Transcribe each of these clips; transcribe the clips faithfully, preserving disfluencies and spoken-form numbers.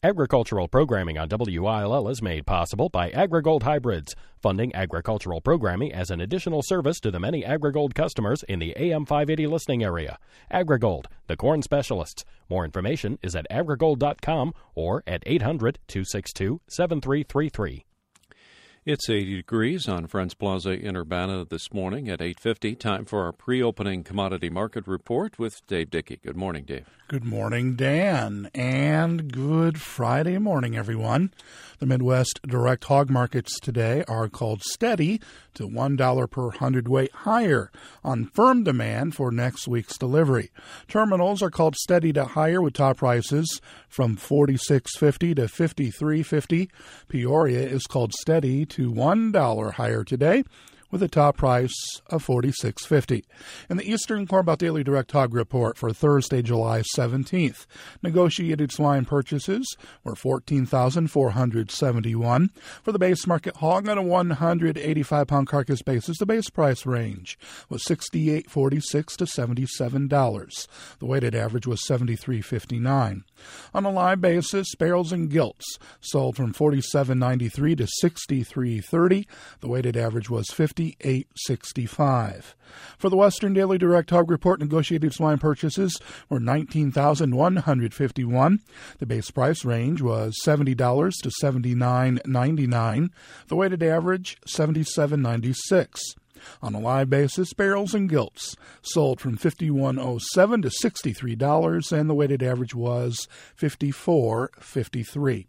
Agricultural programming on W I L L is made possible by AgriGold Hybrids, funding agricultural programming as an additional service to the many AgriGold customers in the A M five eighty listening area. AgriGold, the corn specialists. More information is at agrigold dot com or at eight hundred, two six two, seven three three three. It's eighty degrees on Friends Plaza in Urbana this morning at eight fifty. Time for our pre-opening commodity market report with Dave Dickey. Good morning, Dave. Good morning, Dan, and good Friday morning, everyone. The Midwest direct hog markets today are called steady to one dollar per hundredweight higher on firm demand for next week's delivery. Terminals are called steady to higher with top prices from forty-six fifty to fifty-three fifty. Peoria is called steady to one dollar higher today, with a top price of forty-six fifty. In the Eastern Corn Belt Daily Direct Hog Report for Thursday, July seventeenth, negotiated swine purchases were fourteen thousand four hundred seventy-one. For the base market hog on a one hundred eighty-five pound carcass basis, the base price range was sixty-eight forty-six to seventy-seven dollars. The weighted average was seventy-three fifty-nine. On a live basis, barrels and gilts sold from forty-seven ninety-three to sixty-three thirty. The weighted average was fifty-eight sixty-five. For the Western Daily Direct Hog Report, negotiated swine purchases were nineteen thousand one hundred fifty-one. The base price range was seventy dollars to seventy-nine ninety-nine. The weighted average seventy-seven ninety-six. On a live basis, barrels and gilts sold from fifty-one oh seven to sixty-three dollars, and the weighted average was fifty-four fifty-three.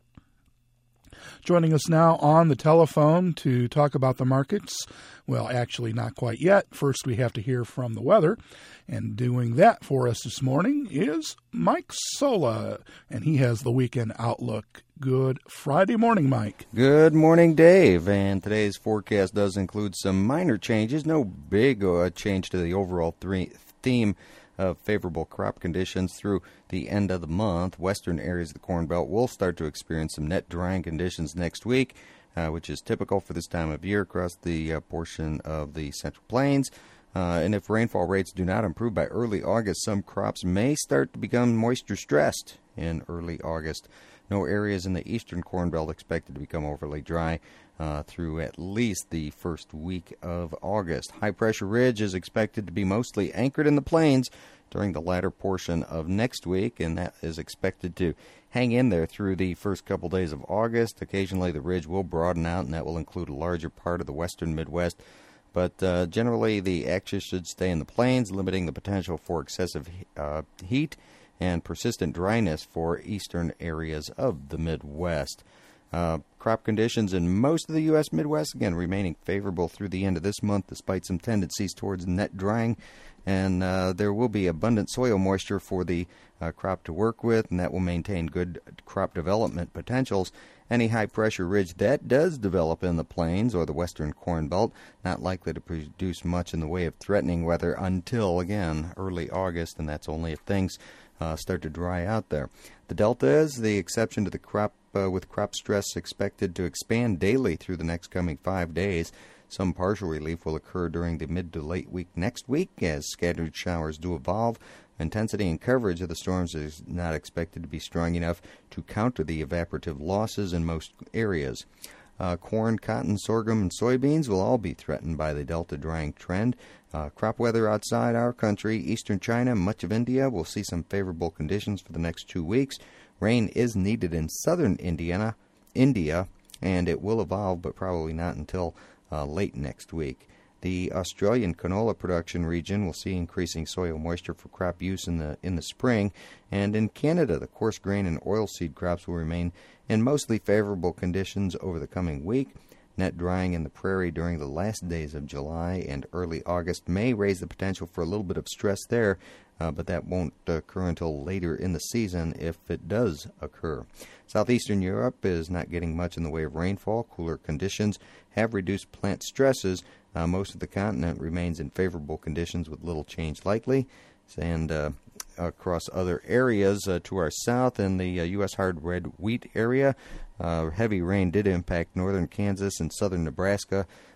Joining us now on the telephone to talk about the markets, well, actually not quite yet. First, we have to hear from the weather, and doing that for us this morning is Mike Sola, and he has the weekend outlook. Good Friday morning, Mike. Good morning, Dave. And today's forecast does include some minor changes. No big uh, change to the overall three theme of favorable crop conditions through the end of the month. Western areas of the Corn Belt will start to experience some net drying conditions next week, uh, which is typical for this time of year across the uh, portion of the Central Plains. Uh, and if rainfall rates do not improve by early August, some crops may start to become moisture stressed in early August. No areas in the eastern Corn Belt expected to become overly dry uh, through at least the first week of August. High-pressure ridge is expected to be mostly anchored in the plains during the latter portion of next week, and that is expected to hang in there through the first couple days of August. Occasionally the ridge will broaden out, and that will include a larger part of the western Midwest. But uh, generally the axis should stay in the plains, limiting the potential for excessive uh, heat and persistent dryness for eastern areas of the Midwest. Uh, crop conditions in most of the U S Midwest, again, remaining favorable through the end of this month, despite some tendencies towards net drying. And uh, there will be abundant soil moisture for the uh, crop to work with, and that will maintain good crop development potentials. Any high-pressure ridge that does develop in the plains or the western Corn Belt, not likely to produce much in the way of threatening weather until, again, early August, and that's only if things uh, start to dry out there. The Delta is the exception to the crop, uh, with crop stress expected to expand daily through the next coming five days. Some partial relief will occur during the mid to late week next week as scattered showers do evolve. Intensity and coverage of the storms is not expected to be strong enough to counter the evaporative losses in most areas. Uh, corn, cotton, sorghum, and soybeans will all be threatened by the Delta drying trend. Uh, crop weather outside our country, eastern China, much of India will see some favorable conditions for the next two weeks. Rain is needed in southern Indiana, India, and it will evolve, but probably not until uh, late next week. The Australian canola production region will see increasing soil moisture for crop use in the in the spring, and in Canada, the coarse grain and oilseed crops will remain in mostly favorable conditions over the coming week. Net drying in the prairie during the last days of July and early August may raise the potential for a little bit of stress there, uh, but that won't occur until later in the season if it does occur. Southeastern Europe is not getting much in the way of rainfall. Cooler conditions have reduced plant stresses. Uh, most of the continent remains in favorable conditions with little change likely. And uh, across other areas uh, to our south in the uh, U S hard red wheat area, uh, heavy rain did impact northern Kansas and southern Nebraska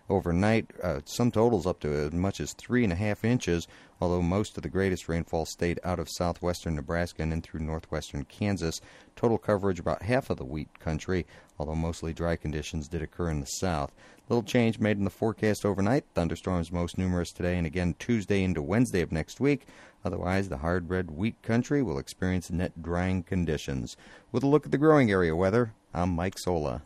overnight. Uh, some totals up to as much as three and a half inches, although most of the greatest rainfall stayed out of southwestern Nebraska and in through northwestern Kansas. Total coverage about half of the wheat country, although mostly dry conditions did occur in the south. Little change made in the forecast overnight. Thunderstorms most numerous today and again Tuesday into Wednesday of next week. Otherwise, the hard red wheat country will experience net drying conditions. With a look at the growing area weather, I'm Mike Sola.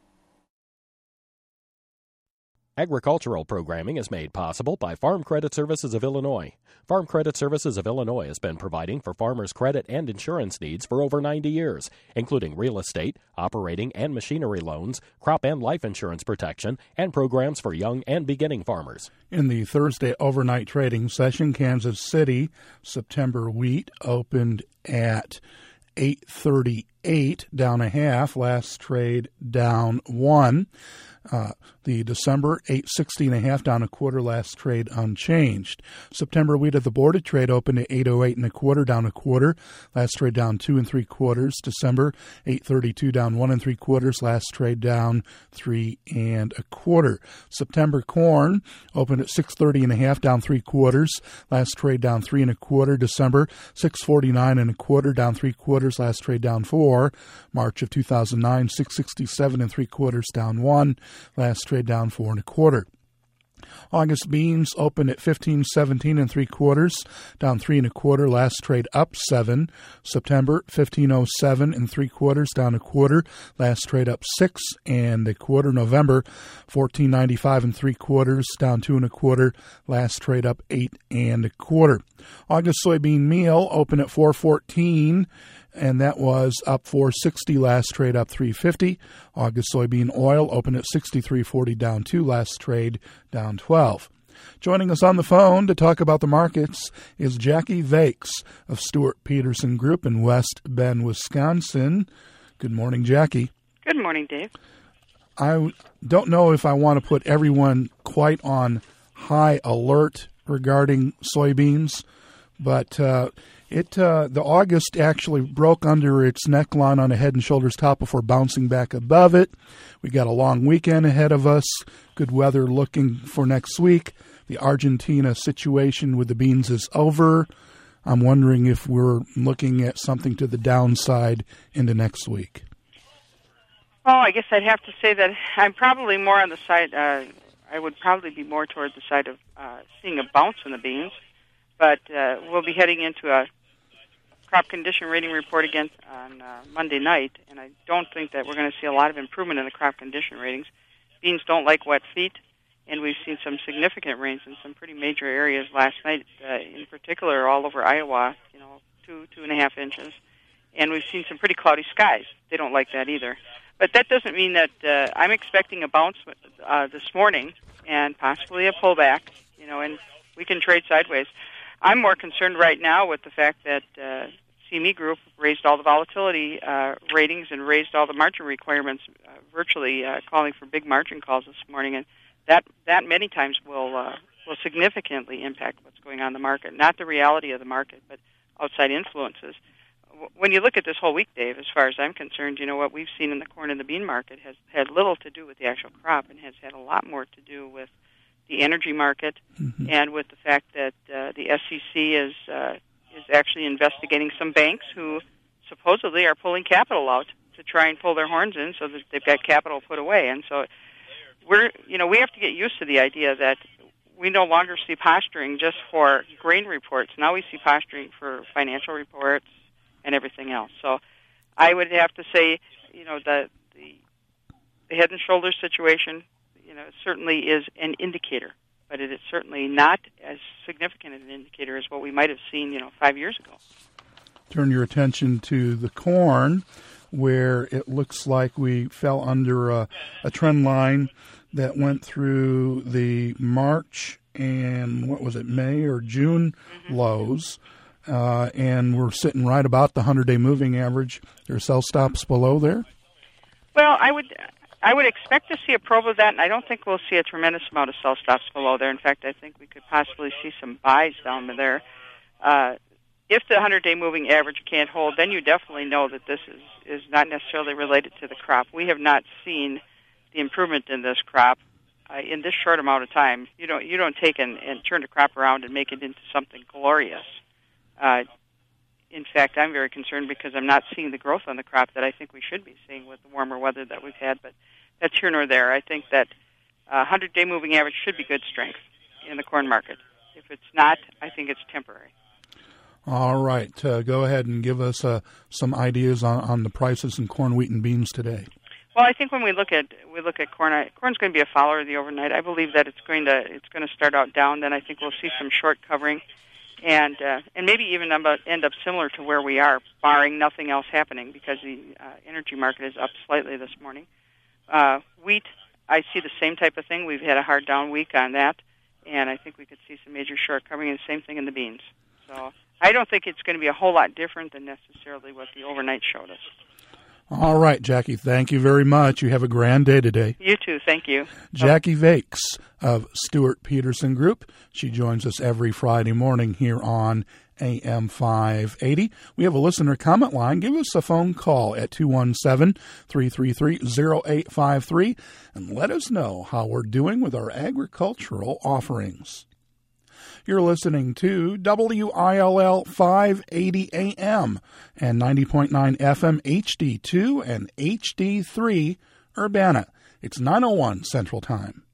Agricultural programming is made possible by Farm Credit Services of Illinois. Farm Credit Services of Illinois has been providing for farmers' credit and insurance needs for over ninety years, including real estate, operating and machinery loans, crop and life insurance protection, and programs for young and beginning farmers. In the Thursday overnight trading session, Kansas City September wheat opened at eight thirty-eight, down a half. Last trade down one. Uh, the December eight sixty and a half, down a quarter. Last trade unchanged. September wheat at the board of trade opened at eight oh eight and a quarter, down a quarter. Last trade down two and three quarters. December eight thirty-two, down one and three quarters. Last trade down three and a quarter. September corn opened at six thirty and a half, down three quarters. Last trade down three and a quarter. December six forty-nine and a quarter, down three quarters. Last trade down four. March of two thousand nine, six sixty-seven and three quarters, down one. Last trade down four and a quarter. August beans opened at fifteen seventeen and three quarters, down three and a quarter. Last trade up seven. September fifteen oh seven and three quarters, down a quarter. Last trade up six and a quarter. November fourteen ninety-five and three quarters, down two and a quarter. Last trade up eight and a quarter. August soybean meal opened at four fourteen. And that was up four sixty, last trade up three fifty. August soybean oil opened at sixty-three forty, down two, last trade down twelve. Joining us on the phone to talk about the markets is Jackie Vakes of Stewart Peterson Group in West Bend, Wisconsin. Good morning, Jackie. Good morning, Dave. I don't know if I want to put everyone quite on high alert regarding soybeans, but uh, It uh, the August actually broke under its neckline on a head and shoulders top before bouncing back above it. We got a long weekend ahead of us. Good weather looking for next week. The Argentina situation with the beans is over. I'm wondering if we're looking at something to the downside into next week. Well, I guess I'd have to say that I'm probably more on the side, uh, I would probably be more toward the side of uh, seeing a bounce in the beans. But uh, we'll be heading into a crop condition rating report again on uh, Monday night, and I don't think that we're going to see a lot of improvement in the crop condition ratings. Beans don't like wet feet, and we've seen some significant rains in some pretty major areas last night, uh, in particular all over Iowa, you know, two, two and a half inches. And we've seen some pretty cloudy skies. They don't like that either. But that doesn't mean that uh, I'm expecting a bounce uh, this morning and possibly a pullback, you know, and we can trade sideways. I'm more concerned right now with the fact that uh, C M E Group raised all the volatility uh, ratings and raised all the margin requirements, uh, virtually uh, calling for big margin calls this morning, and that that many times will uh, will significantly impact what's going on in the market. Not the reality of the market, but outside influences. When you look at this whole week, Dave, as far as I'm concerned, you know, what we've seen in the corn and the bean market has had little to do with the actual crop and has had a lot more to do with the energy market, mm-hmm. and with the fact that uh, the S E C is uh, is actually investigating some banks who supposedly are pulling capital out to try and pull their horns in so that they've got capital put away. And so we're, you know, we have to get used to the idea that we no longer see posturing just for grain reports. Now we see posturing for financial reports and everything else. So I would have to say, you know, the the, the head and shoulders situation, you know, certainly is an indicator, but it is certainly not as significant an indicator as what we might have seen, you know, five years ago. Turn your attention to the corn, where it looks like we fell under a, a trend line that went through the March and, what was it, May or June mm-hmm. lows, uh, and we're sitting right about the hundred-day moving average. There are sell stops below there? Well, I would... I would expect to see a probe of that, and I don't think we'll see a tremendous amount of sell stops below there. In fact, I think we could possibly see some buys down there. Uh, if the hundred-day moving average can't hold, then you definitely know that this is, is not necessarily related to the crop. We have not seen the improvement in this crop uh, in this short amount of time, you don't you don't take and, and turn the crop around and make it into something glorious. Uh, in fact, I'm very concerned because I'm not seeing the growth on the crop that I think we should be seeing with the warmer weather that we've had. But that's here nor there. I think that uh, hundred-day moving average should be good strength in the corn market. If it's not, I think it's temporary. All right. Uh, go ahead and give us uh, some ideas on, on the prices in corn, wheat, and beans today. Well, I think when we look at we look at corn, I, corn's going to be a follower of the overnight. I believe that it's going to it's going to start out down. Then I think we'll see some short covering, and uh, and maybe even end up similar to where we are, barring nothing else happening, because the uh, energy market is up slightly this morning. Uh, wheat, I see the same type of thing. We've had a hard down week on that, and I think we could see some major short covering, and the same thing in the beans. So I don't think it's going to be a whole lot different than necessarily what the overnight showed us. All right, Jackie, thank you very much. You have a grand day today. You too, thank you. Jackie Vakes of Stewart Peterson Group. She joins us every Friday morning here on A M five eighty. We have a listener comment line. Give us a phone call at two one seven, three three three, zero eight five three and let us know how we're doing with our agricultural offerings. You're listening to W I L L five eighty A M and ninety point nine F M H D two and H D three Urbana. It's nine oh one Central Time.